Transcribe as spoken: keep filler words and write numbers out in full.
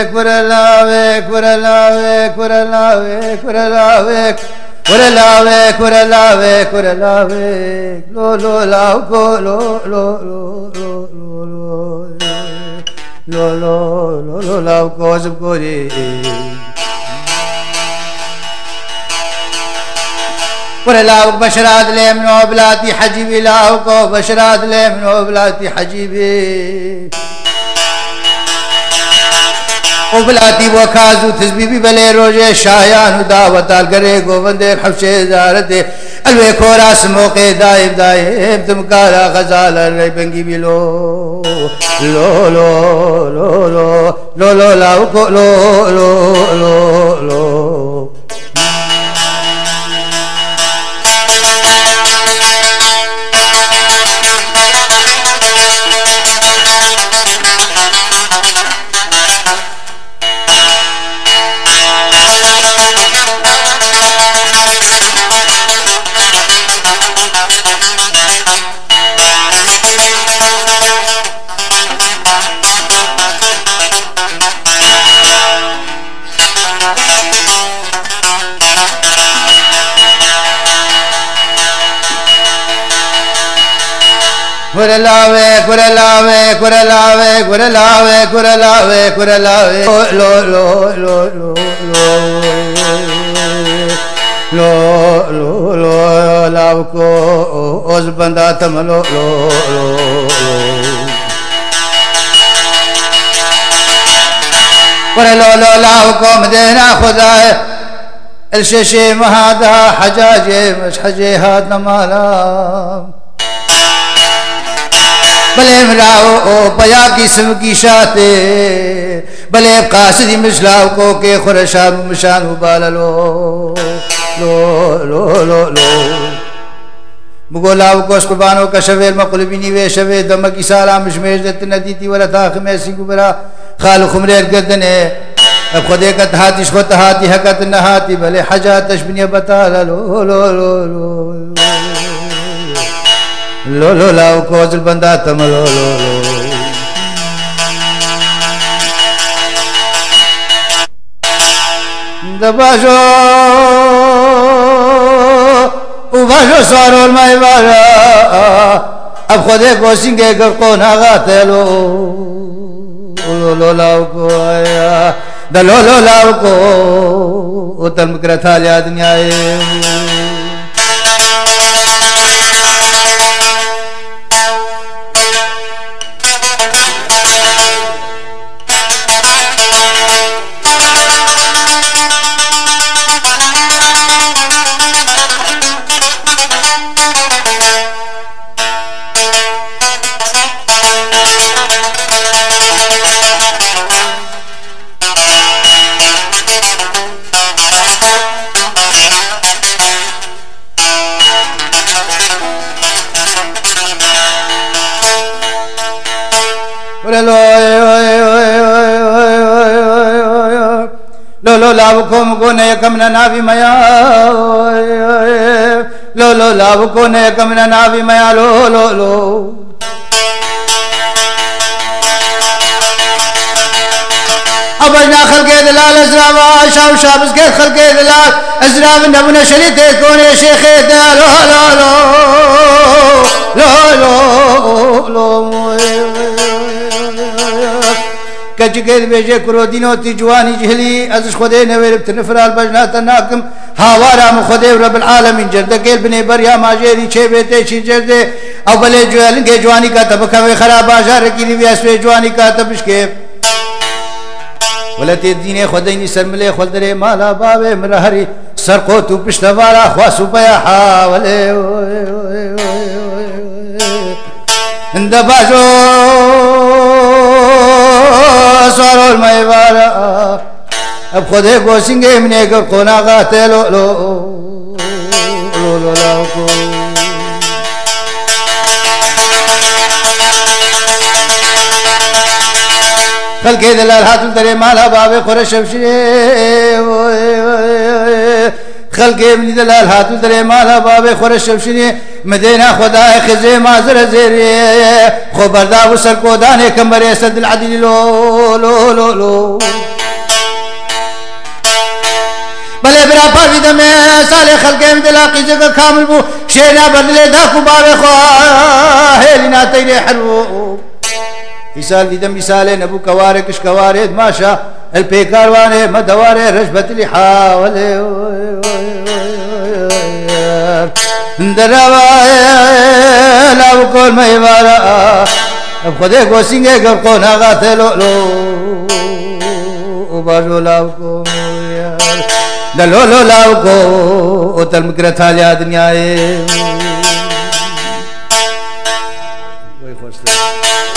kuralawek kuralawek kuralawek kuralawek kuralawek kuralawek kuralawek lo lo lao ko lo lo lo lo lo lo lo lo lo lao ko sab ko re kuralawek basharat le min oblati hajibi lao ko basharat le min oblati hajibi وبلاتي وكازو تزبيبي بلي روجي شايان وداوتال غري گوبندے حبشے زارتے الوے کوراس موقع دائب دائب تم کارا غزال رے بنگی بلو لو لو لو لو لو لو لاو کو لو لو لو لو kuralawe kuralawe kuralawe kuralawe kuralawe kuralawe lo lo lo lo lo lo lo law ko os banda tam lo lo lo kuralo lo law ko madina khuda الشيشي مهادا حجاجي مش حجي هاد نمالا بلے مراو او بیا قسم کی شاتے بلے قاصدی مشلاو کو کے خرشاب مشان بالالو لو لو لو لو بگولاو کو قربانو کا شویر مقلبینی وے شوے دم کی سالہ مشمیش دت ندیتی ولا تھا خمیسی گبرا خال خمرے گردنے اب خودے کا تہاتش خود تہاتی حقت نہاتی بلے حجاتش بنی بتا لو لو لو لو لو لو لاو کوزل بندہ تم لو لو لو دباشو اوباشو سوارو المائی بارا اب خودے کو سنگے گر کو ناغاتے لو لو لو لاو کو آیا دا لو لو لاو کو اتم کرتا لیا دنیا لو لو لاوكم كون كمنا نافي ميا لو لو لاوكم كمنا نافي ميا لو لو لو أبرنا خلق دلال أزراب شاو شابس كي خلق دلال أزراب نبنا شريط كون يا شيخ دلال لو لو لو لو لو كجكيد بيجي كرودينو تجواني جهلي أزش خدي نوير بتنفرال بجنات الناكم هاوارا مخدي رب العالمين جرده قيل بني بريا ما جيري چه بيته چي جرده او بلي جوالن کے جوانی کا تبکہ خراب آشار رکینی بھی اسوے جوانی کا تبشکے ولتی دین خدینی سرملے خلدرے مالا باوے مرہری سرقو تو پشتوارا خواسو پیا حاولے اندباشو سوارو المیوارا اب خودے کو سنگے منے کو قونا غاتے لو لو لو لو لو کو خل کے دلال ہاتھ درے مالا بابے خورش شفشے خل کے ابن دلال ہاتھ درے مالا بابے خورش شفشے مدینہ خدا خزے مازر زیرے خبردار سر کو دانے کمبرے صد العدل لو لو لو لو میں سالے خلقے میں دلاقی جگہ کامل بو شینا بدلے داکو بارے خواہ ہیلینا تیرے حلو مثال دیدم مثال نبو کوارے کش کوارے ماشا البيكارواني مدواري رجبة اللي حاولي دراواي لا بكل ما يبارا بخدك وسينجي قرقونا غاتلو لو وباجو لاوكو دلولو لاوكو وتلمكرة تاليا دنياي وي خوش